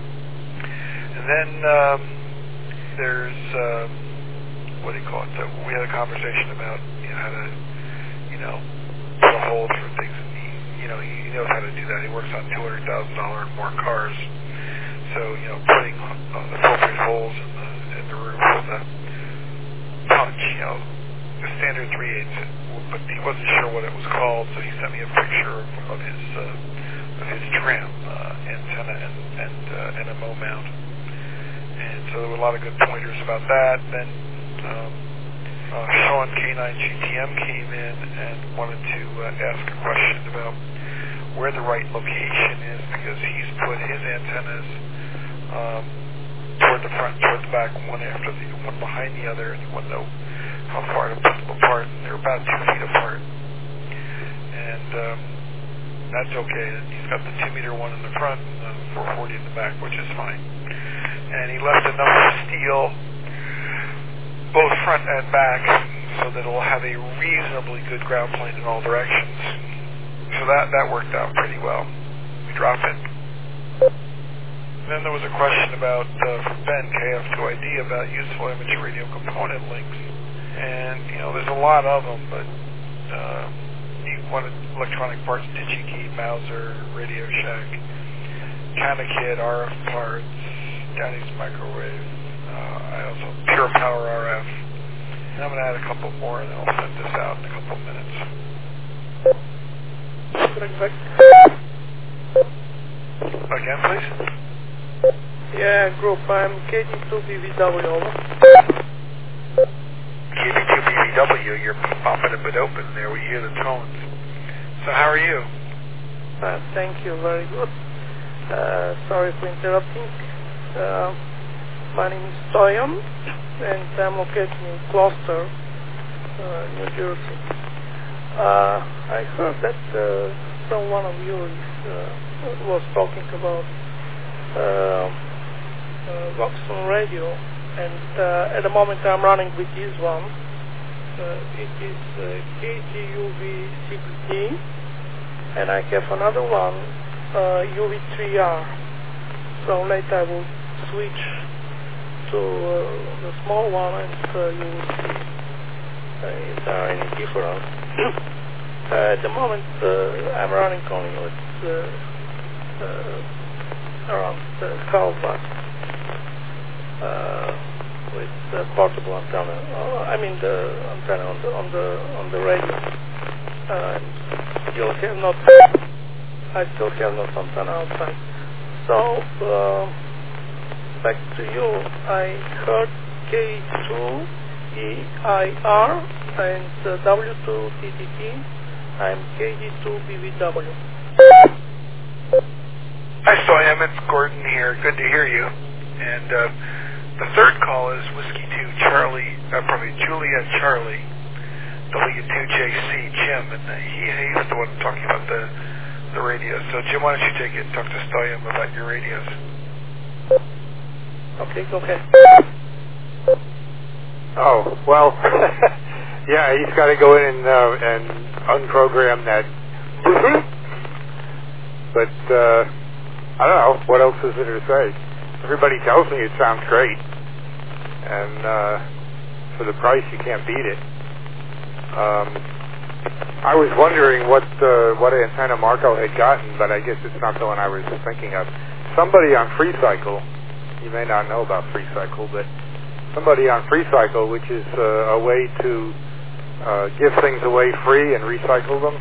And then um, there's. Uh, what do you call it? So we had a conversation about, you know, how to, you know, put a hole through things. And he, you know, he knows how to do that. He works on two hundred thousand dollars and more cars. So, you know, putting uh, appropriate holes in the, in the roof with a punch, you know, the standard three eighths. But he wasn't sure what it was called, so he sent me a picture of, of his uh, of his tram uh, antenna and, and uh, N M O mount. And so there were a lot of good pointers about that. Then Um, uh, Sean K nine G T M came in and wanted to uh, ask a question about where the right location is, because he's put his antennas um, toward the front, toward the back, one after the one behind the other, and he wanted to know how far to put them apart. And they're about two feet apart, and um, that's okay. He's got the two meter one in the front and the four forty in the back, which is fine. And he left enough steel both front and back, so that it will have a reasonably good ground plane in all directions. So that, that worked out pretty well. We drop it. And then there was a question about, uh, from Ben, K F two I D, about useful amateur radio component links. And, you know, there's a lot of them, but uh, he wanted electronic parts, DigiKey, Mauser, Radio Shack, Canakid, R F parts, Downey's Microwave. Uh, I also Pure Power R F. And I'm going to add a couple more, and then I'll send this out in a couple minutes. Again, please. Yeah, group. I'm K D two B V W. Over. K D two B V W. You're popping a bit open there. We hear the tones. So how are you? Uh, thank you. Very good. Uh, sorry for interrupting. Uh, My name is Toyam, and I'm located in Gloucester, uh, New Jersey. Uh, I heard that uh, some one of you uh, was talking about uh, uh, Roxon Radio, and uh, at the moment I'm running with this one. Uh, it is uh, K G U V six D, and I have another one, uh, U V three R. So later I will switch to uh, the small one, and uh, you will see uh, if there are any difference. uh, at the moment uh, I'm running only with uh, uh, around uh, Calvas uh, with uh, portable antenna. Uh, I mean the antenna on the on the on the radio. Uh, still have not. I still have not antenna outside. So. Uh, Back to you. I heard K two E I R and uh, W two T T T. I'm K D two B V W. Hi, Soyam. It's Gordon here. Good to hear you. And uh, the third call is Whiskey two Charlie, uh, probably Juliet Charlie, W two J C Jim, and uh, he, he's the one talking about the the radios. So Jim, why don't you take it and talk to Soyam about your radios? Okay, go ahead. Oh, well, yeah, he's got to go in and, uh, and unprogram that. But, uh, I don't know, what else is there to say? Everybody tells me it sounds great. And, uh, for the price, you can't beat it. Um, I was wondering what uh, what antenna Marco had gotten, but I guess it's not the one I was thinking of. Somebody on FreeCycle, you may not know about FreeCycle, but somebody on FreeCycle, which is uh, a way to uh, give things away free and recycle them,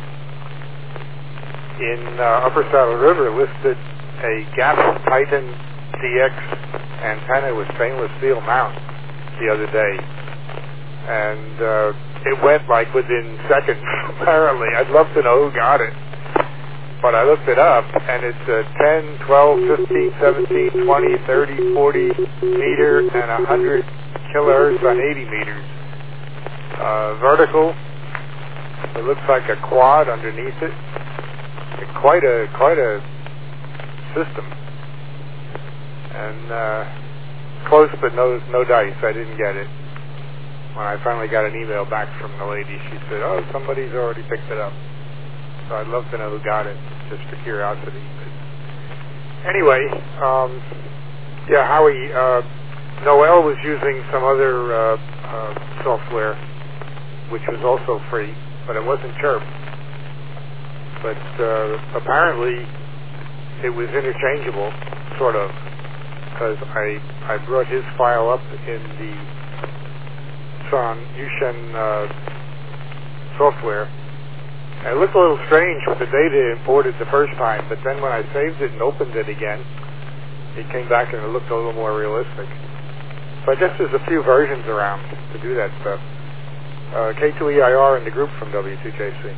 in uh, Upper Saddle River listed a Gap Titan D X antenna with stainless steel mount the other day, and uh, it went like within seconds, apparently. I'd love to know who got it. But I looked it up, and it's a ten, twelve, fifteen, seventeen, twenty, thirty, forty meter and one hundred kilohertz on eighty meters. Uh, vertical. It looks like a quad underneath it. Quite a quite a system. And uh, close, but no no dice. I didn't get it. When I finally got an email back from the lady, she said, "Oh, somebody's already picked it up." So I'd love to know who got it, just for curiosity. But anyway, um, yeah, Howie, uh, Noel was using some other uh, uh, software, which was also free, but it wasn't Chirp. But uh, apparently it was interchangeable, sort of, because I I brought his file up in the Son Yushen uh, software. It looked a little strange with the data imported the first time, but then when I saved it and opened it again, it came back and it looked a little more realistic. So I guess there's a few versions around to do that stuff. Uh, K two E I R in the group from W two J C.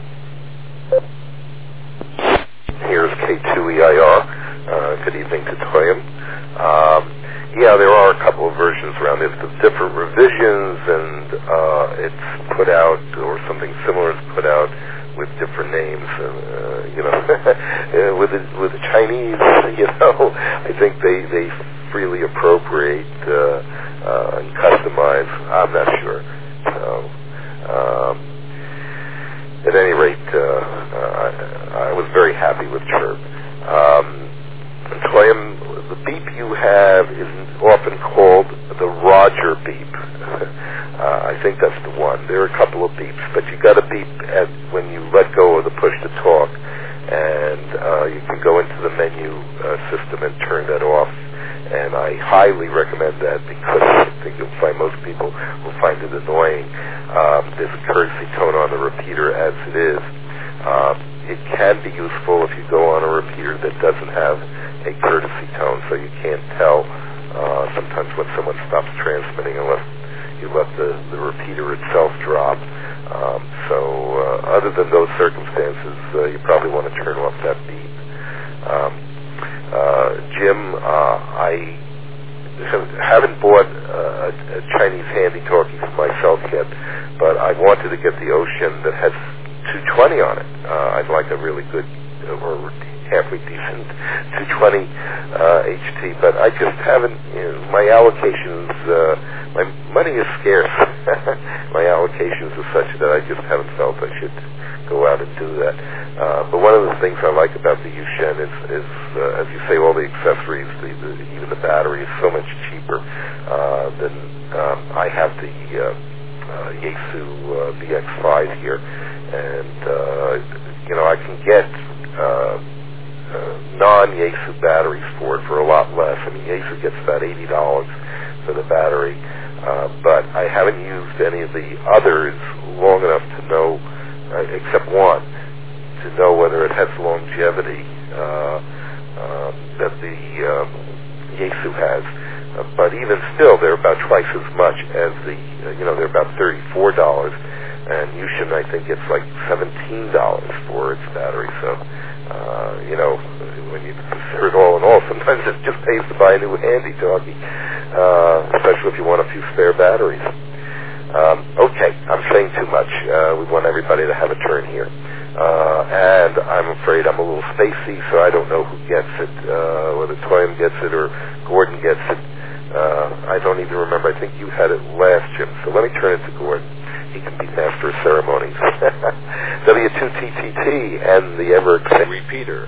Here's K two E I R. Uh, good evening to Toyam. Um, yeah, there are a couple of versions around. There's the different revisions, and uh, it's put out, or something similar is put out with different names. Uh, you know, with the, with the Chinese, you know, I think they they freely appropriate uh, uh, and customize. I'm not sure. So. Um, At any rate, uh, uh, I, I was very happy with Chirp. Um, Toyam, the beep you have is often called the Roger beep. uh, I think that's the one. There are a couple of beeps, but you got to beep at when you let go of the push to talk, and uh, you can go into the menu uh, system and turn that off. And I highly recommend that, because I think you'll find most people will find it annoying. Um, there's a courtesy tone on the repeater as it is. Uh, it can be useful if you go on a repeater that doesn't have a courtesy tone, so you can't tell uh, sometimes when someone stops transmitting unless you let the, the repeater itself drop. Um, so uh, other than those circumstances, uh, you probably want to turn off that beep. Um, Uh, Jim, uh, I haven't bought uh, a Chinese handy-talkie for myself yet, but I wanted to get the Ocean that has two twenty on it. Uh, I'd like a really good, uh, or halfway decent two twenty uh, H T, but I just haven't, you know, my allocations, uh, my money is scarce. My allocations are such that I just haven't felt I should go out and do that. Uh, but one of the things I like about the Yushen is, is uh, as you say, all the accessories, the, the, even the battery is so much cheaper uh, than um, I have the uh, uh, Yaesu uh, V X five here, and uh, you know, I can get uh, uh, non-Yaesu batteries for it for a lot less. I mean, Yaesu gets about eighty dollars for the battery, uh, but I haven't used any of the others long enough to know, uh, except one, to know whether it has longevity uh, uh, that the um, Yaesu has. Uh, but even still, they're about twice as much as the, uh, you know, they're about thirty-four dollars, and Yushin, I think, it's like seventeen dollars for its battery. So, uh, you know, when you consider it all in all, sometimes it just pays to buy a new handy-talkie, uh, especially if you want a few spare batteries. Um, okay, I'm saying too much. Uh, we want everybody to have a turn here. Uh, and I'm afraid I'm a little spacey, so I don't know who gets it, uh, whether Toyam gets it or Gordon gets it. Uh, I don't even remember. I think you had it last, Jim. So let me turn it to Gordon. He can be master of ceremonies. W two T T T and the ever... Repeater.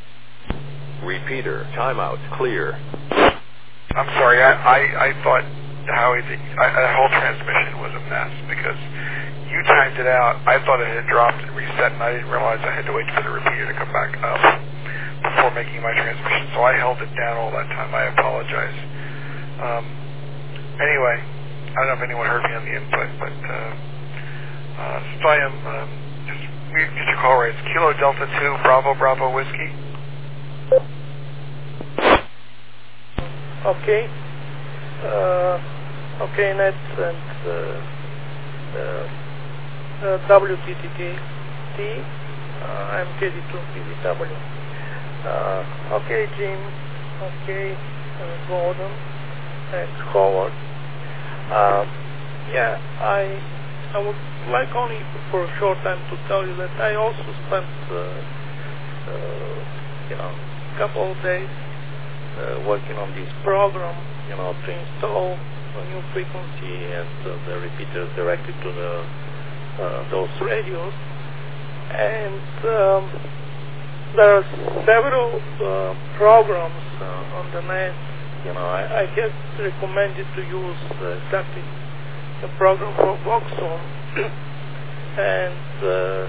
Repeater. Timeout. Clear. I'm sorry. I, I, I thought Howie, the, I, the whole transmission was a mess because you timed it out. I thought it had dropped and reset, and I didn't realize I had to wait for the repeater to come back up before making my transmission. So I held it down all that time. I apologize. Um, anyway, I don't know if anyone heard me on the input, but uh, uh, so I am. Um, just we get your call right. It's Kilo Delta Two Bravo Bravo Whiskey. Okay. Uh, okay, Nets and uh, uh, uh, W T T T. Uh, I'm K D two P D W. Uh, okay, Jim. Okay, uh, Gordon and Howard. Uh, yeah, I I would like only for a short time to tell you that I also spent uh, uh, you know a couple of days uh, working on this program, you know, to install a new frequency and uh, the repeaters directly to the uh, those radios. And um, there are several uh, programs uh, on the net. You know, I, I get recommended to use uh, exactly the program for Voxon, and uh,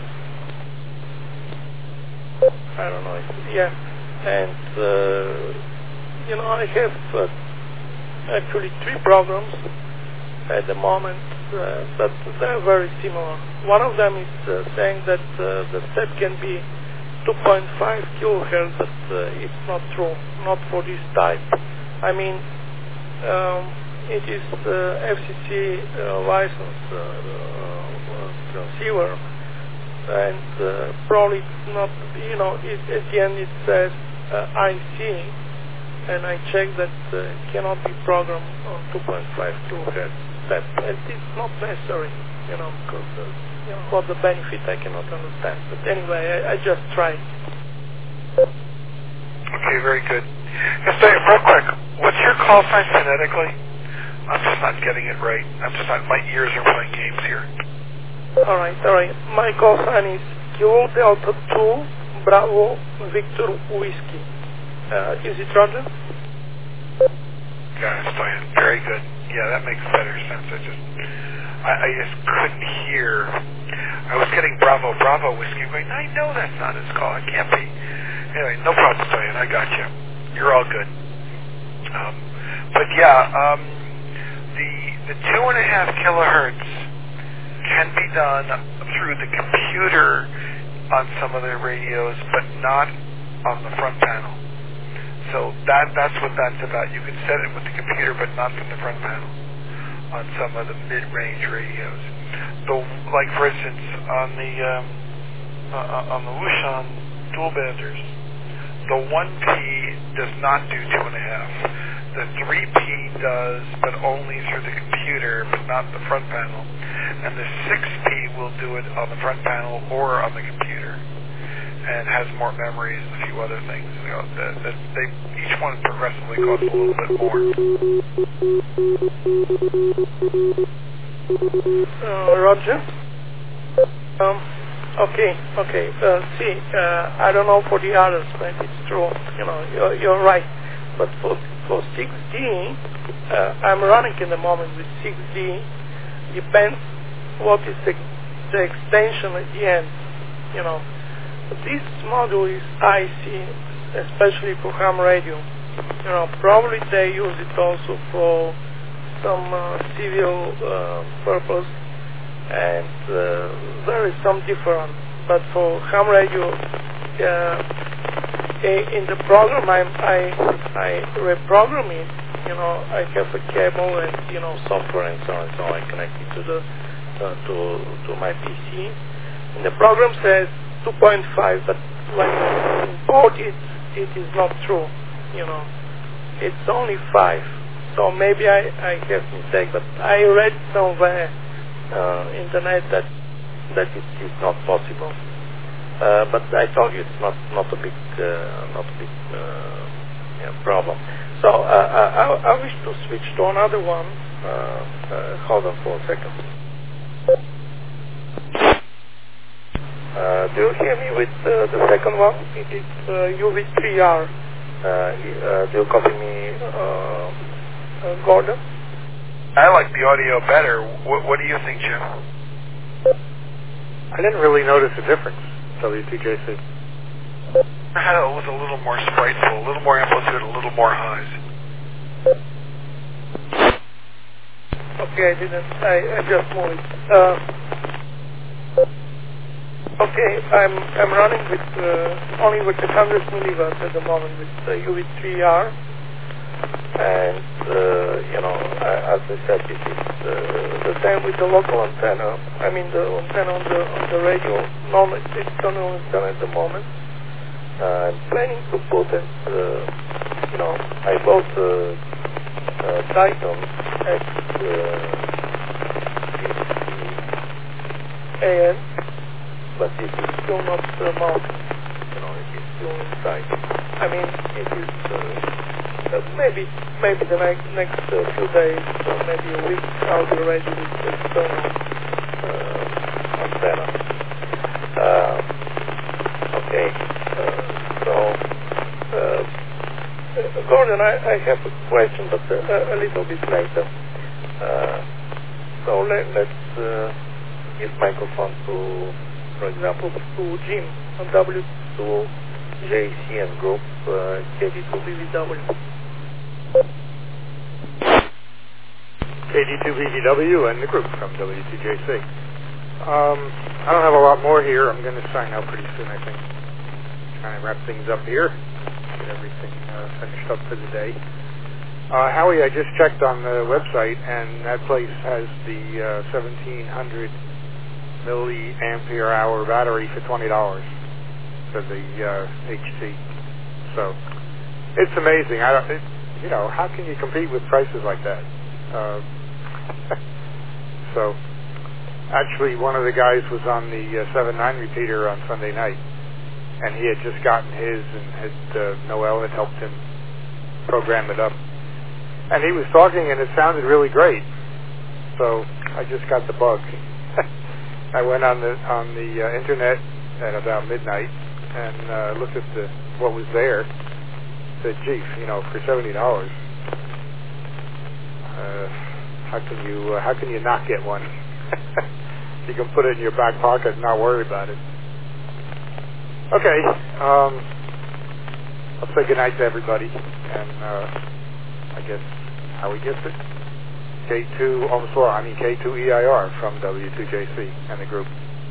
I don't know. If, yeah, and uh, you know, I have uh, actually three programs at the moment, uh, but they're very similar. One of them is uh, saying that uh, the step can be two point five kilohertz, but uh, it's not true, not for this type. I mean, um, it is uh, F C C uh, licensed uh, uh, transceiver, and uh, probably not, you know, it, at the end it says uh, I C, and I checked that uh, it cannot be programmed on two point five kilohertz step, and it's not necessary, you know, because uh, you know, for the benefit I cannot understand. But anyway, I, I just tried. Okay, very good. Just say real quick, what's your call sign phonetically? I'm just not getting it right. I'm just not, my ears are playing games here. All right, all right. My call sign is Kilo Delta two Bravo Victor Whiskey. Uh, is it Roger? Got it, Stoyan. Very good. Yeah, that makes better sense. I just, I, I just couldn't hear. I was getting Bravo Bravo Whiskey going, I know that's not his call. It can't be. Anyway, no problem, Stoyan. I got you. You're all good. Um, but yeah, um, the the two and a half kilohertz can be done through the computer on some of the radios, but not on the front panel. So that that's what that's about. You can set it with the computer, but not from the front panel on some of the mid-range radios. So, like for instance, on the um, uh, on the Wouxun dual banders, the one P does not do two and a half. The three P does, but only through the computer, but not the front panel. And the six P will do it on the front panel or on the computer, and has more memories and a few other things. You know, that, that they each one progressively costs a little bit more. Uh, Roger. Um. Okay, okay. Uh, see, uh, I don't know for the others, maybe it's true. You know, you're, you're right. But for for six D, uh, I'm running in the moment with six D. Depends what is the, the extension at the end. You know, this module is I C, especially for ham radio. You know, probably they use it also for some uh, civil uh, purpose. And uh, there is some difference, but for ham radio, uh, in the program I, I I reprogram it. You know, I have a cable and you know software and so on. So I connect it to the uh, to to my P C. And the program says two point five, but when you import it, it is not true. You know, it's only five. So maybe I I have mistake, but I read somewhere. Uh, internet that that it is not possible, uh, but I told you it's not not a big uh, not a big uh, yeah, problem. So uh, I, I wish to switch to another one. Uh, uh, hold on for a second. Uh, do you hear me with uh, the second one? It is uh, U V three R. Uh, uh, do you copy me, uh, uh, Gordon? I like the audio better. What, what do you think, Jim? I didn't really notice a difference, W T J C. I had it was a little more spiteful, a little more amplitude, a little more highs. Okay, I didn't. I, I just moved. Uh, okay, I'm I'm running with uh, only with the one hundred milliwatts at the moment with uh, U V three R, and uh, you know, I, as I said, it is uh, the same with the local antenna. I mean, the antenna on the on the radio, normal external antenna at the moment. Uh, I'm planning to put it, uh, you know, I bought uh, uh, Titan at uh, A N, but it is still not uh, mounted, you know, it is still inside. I mean, it is uh, uh, maybe maybe the next, next uh, few days, or maybe a week, I'll be ready with the external uh, antenna. Uh, okay. Uh, so, uh, Gordon, I, I have a question, but uh, a little bit later. Uh, so let, let's uh, give microphone to, for example, to Jim on W two J C N group, uh, K D two B V W. K D two B V W and the group from W two J C. Um, I don't have a lot more here. I'm going to sign out pretty soon, I think. Trying to wrap things up here, get everything uh, finished up for the day. Uh, Howie, I just checked on the website, and that place has the uh, seventeen hundred milliampere hour battery for twenty dollars for the uh, H T. So it's amazing. I don't, it, you know, how can you compete with prices like that? Uh, so actually, one of the guys was on the uh, seven nine repeater on Sunday night. And he had just gotten his, and had uh, Noel had helped him program it up. And he was talking, and it sounded really great. So I just got the bug. I went on the on the uh, internet at about midnight and uh, looked at the what was there. Said, "Gee, you know, for seventy dollars, uh, how can you uh, how can you not get one? You can put it in your back pocket and not worry about it." Okay, um, I'll say goodnight to everybody, and uh, I guess Howie gets it. K two, almost well, I mean K two E I R from W two J C and the group.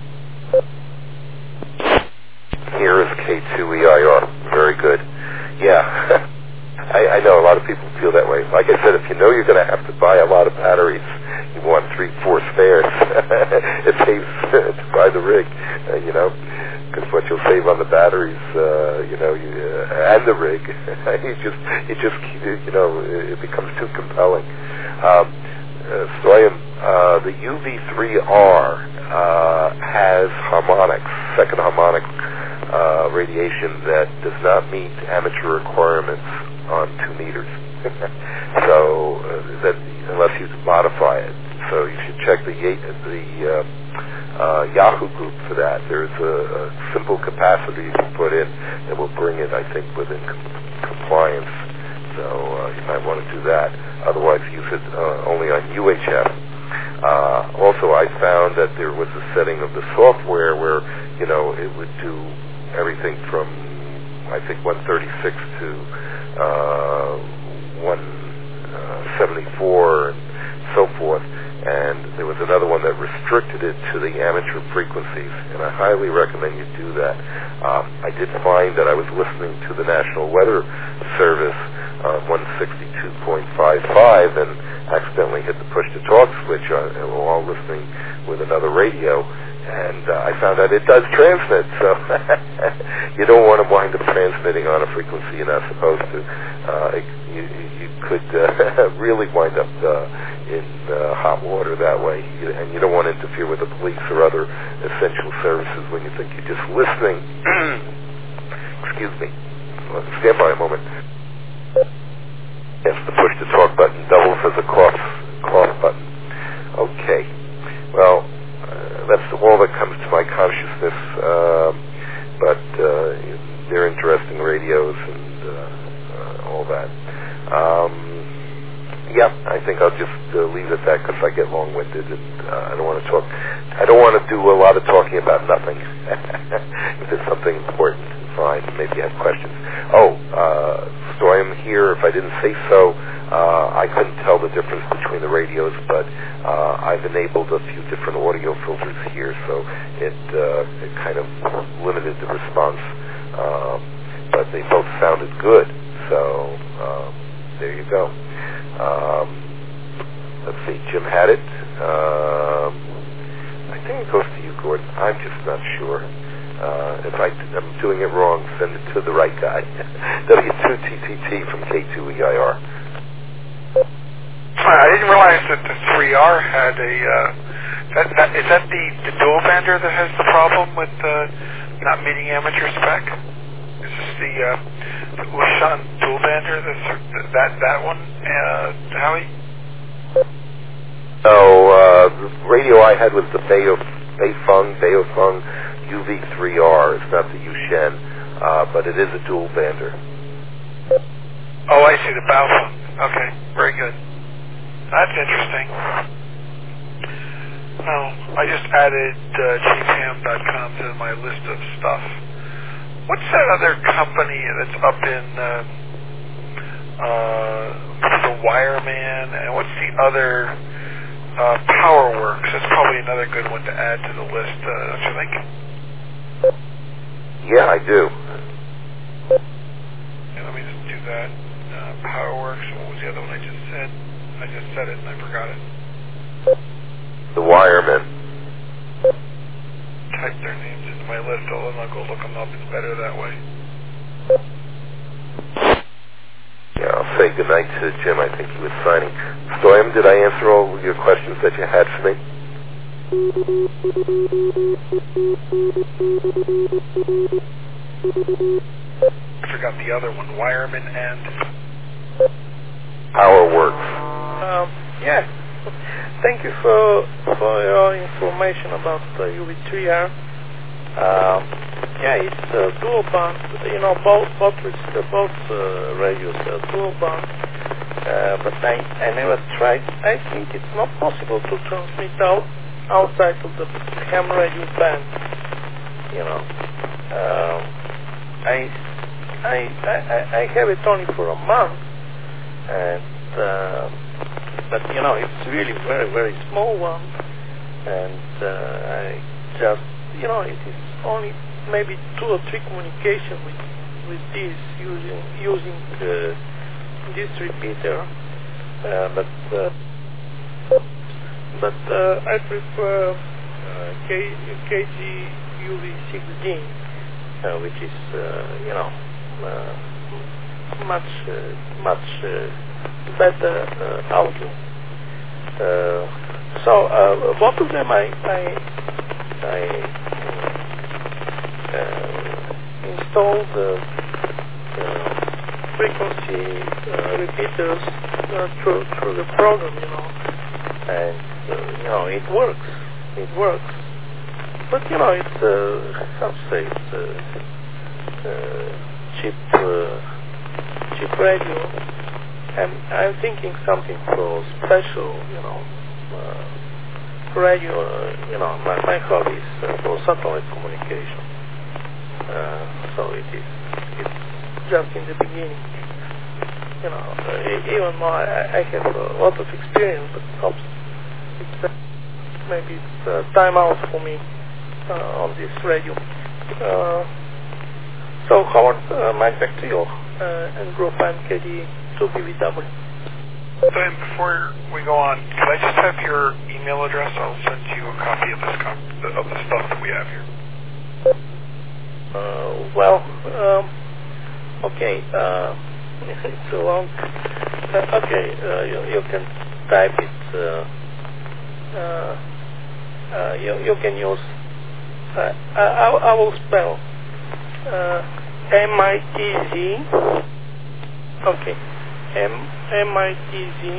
Here is K two E I R. Very good. Yeah, I, I know a lot of people feel that way. Like I said, if you know you're going to have to buy a lot of batteries, you want three, four spares. It saves to buy the rig, uh, you know. Because what you'll save on the batteries, uh, you know, you, uh, and the rig, you just, it just, you know, it becomes too compelling. Um, uh, so I am, uh, the U V three R uh, has harmonics, second harmonic uh, radiation that does not meet amateur requirements on two meters. So uh, that unless you modify it, so you should check the the. Uh, Uh, Yahoo group for that. There's a, a simple capacity you put in that will bring it, I think, within com- compliance. So uh, you might want to do that. Otherwise, use it uh, only on U H F. Uh, also, I found that there was a setting of the software where, you know, it would do everything from, I think, one thirty-six to uh, one seventy-four and so forth. And there was another one that restricted it to the amateur frequencies, and I highly recommend you do that. Um, I did find that I was listening to the National Weather Service on one sixty-two point five five and accidentally hit the push-to-talk switch on, and we're all listening with another radio, and uh, I found out it does transmit, so you don't want to wind up transmitting on a frequency you're not supposed to. Uh, it, you, you could uh, really wind up uh, in uh, hot water that way, and you don't want to interfere with the police or other essential services when you think you're just listening. Excuse me. Stand by a moment. Yes, the push-to-talk button doubles as a cough, cough button. Okay. Well, uh, that's all that comes to my consciousness, uh, but uh, they're interesting radios and uh, uh, all that. Um, yeah, I think I'll just uh, leave it I get long-winded, and uh, I don't want to talk. I don't want to do a lot of talking about nothing. If it's something important, fine. Maybe you have questions. Oh, uh, Stoyam here. If I didn't say so, uh, I couldn't tell the difference between the radios, but uh, I've enabled a few different audio filters here, so it uh, it kind of limited the response. Um, but they both sounded good. So um, there you go. Um, let's see. Jim had it. Um, I think it goes to you, Gordon. I'm just not sure. Uh, if I, I'm doing it wrong, send it to the right guy. W two T T T from K two E I R. I didn't realize that the three R had a... Uh, that, that, is that the, the dual bander that has the problem with uh, not meeting amateur spec? Is this the, uh, the Ushan dual bander? That's, that, that one, uh, Howie? No, uh, the radio I had was the Bayo, Beifeng, Beifeng U V three R. It's not the Yushen, uh, but it is a dual bander. Oh, I see, the Baofeng. Okay, very good. That's interesting. Oh, I just added uh, cheap ham dot com to my list of stuff. What's that other company that's up in uh, uh, the Wireman, and what's the other... Uh, PowerWorks, that's probably another good one to add to the list, uh, don't you think? Yeah, I do. Yeah, let me just do that. Uh, PowerWorks, what was the other one I just said? I just said it and I forgot it. The Wireman. Type their names into my list, and I'll go look them up. It's better that way. Yeah, I'll say goodnight to Jim. I think he was signing. Stoyam, did I answer all your questions that you had for me? I forgot the other one, Wireman and... PowerWorks. Um, yeah. Thank you for for your information about the U V three R. Um, yeah, it's uh, dual band. You know, both both uh, both uh, radios are dual band. Uh, but I I never tried. I think it's not possible to transmit out outside of the ham radio band. You know, um, I, I I I have it only for a month, and uh, but you know it's really very very small one, and uh, I just you know it is only maybe two or three communication with with this using using uh, this repeater, uh, but uh, but uh, I prefer uh, K, KG U V sixteen, uh, which is uh, you know uh, much uh, much uh, better uh, audio. Uh, so uh, both of them I I, I Uh, installed the uh, uh, frequency uh, repeaters uh, through through the program, you know, and uh, you know it works, it works. But you know it's uh, how to say it's uh, uh, cheap uh, cheap radio. I'm I'm thinking something for special, you know, uh, radio. Uh, you know, my my hobby is uh, for satellite communication. Uh, so it is, it's just in the beginning, you know, uh, even though I, I have a lot of experience, but perhaps it's, uh, maybe it's uh, time out for me uh, on this radio. Uh, so Howard, uh, Mike, back to you, uh, and Group and K D two B V W. So before we go on, can I just have your email address? I'll send you a copy of this comp- of the stuff that we have here. Uh, well, um, okay, uh, it's a long, uh, okay, uh, you, you can type it, uh, uh, uh, you, you can use, uh, I, I will spell, uh, M I T Z, okay, M, M I T Z,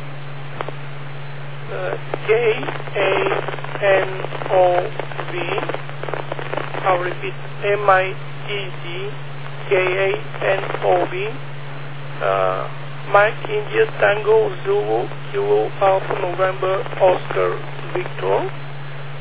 uh, K A N O V, I'll repeat, M I T Z K A N O V, uh, Mike India Tango Zulu Kilo Alpha November Oscar Victor.